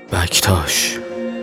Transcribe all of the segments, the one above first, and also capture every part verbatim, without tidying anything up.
بکتاش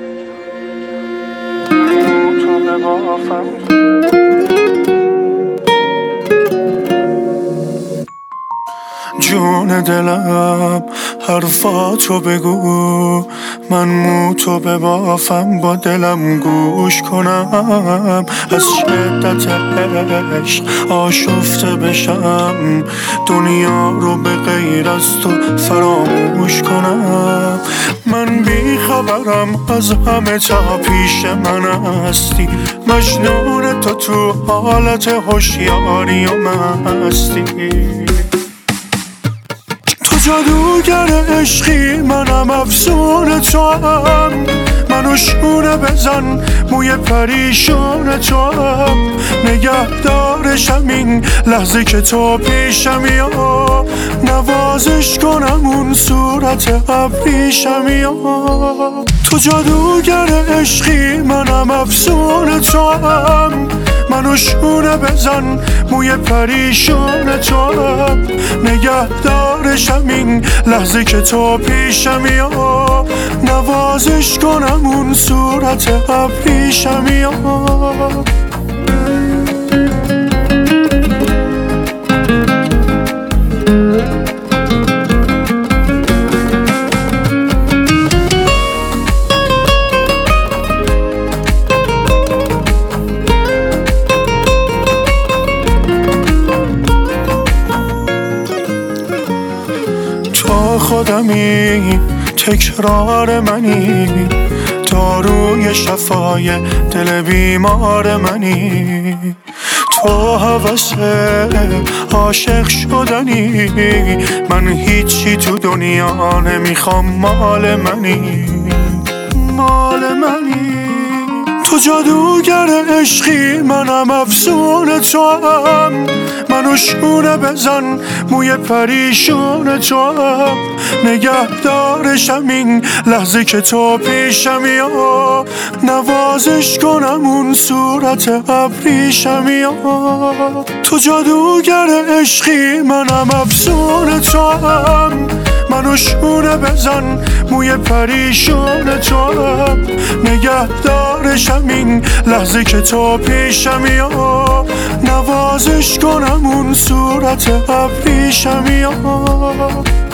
جون دلم حرفاتو بگو، من موتو ببافم با دلم گوش کنم، از شدت عشق آشفته بشم، دنیا رو به غیر از تو فراموش کنم. من بی خبرم از همه تا پیش من هستی، مجنون تو تو حالت هوشیاری و مستی. جادوگر عشقی منم افسون تو هم، منو شونه بزن موی پریشون تو هم، نگهدارشم این لحظه که تو پیشمی یا نوازش کنم اون صورت ابریشمی یا. تو جادوگر عشقی منم افسون تو هم، منو شونه بزن موی پریشون تو هم، نگهدارشم این لحظه که تو پیشمی یا نوازش کنم اون صورت ابریشمی یا. خودمی تکرار منی، داروی شفای دل بیمار منی، تو هوس عاشق شدنی، من هیچی تو دنیا نمیخوام، مال منی مال منی. تو جادوگر عشقی منم افسون تو هم، منو شونه بزن موی پریشون تو هم، نگهدارشم این لحظه که تو پیشمی یا نوازش کنم اون صورت ابریشمی یا. تو جادوگر عشقی منم افسون تو هم، منو شونه بزن موی پریشون تو هم، نگهدارشم این لحظه که تو پیشمی یا نوازش کنم اون صورت ابریشمی یا.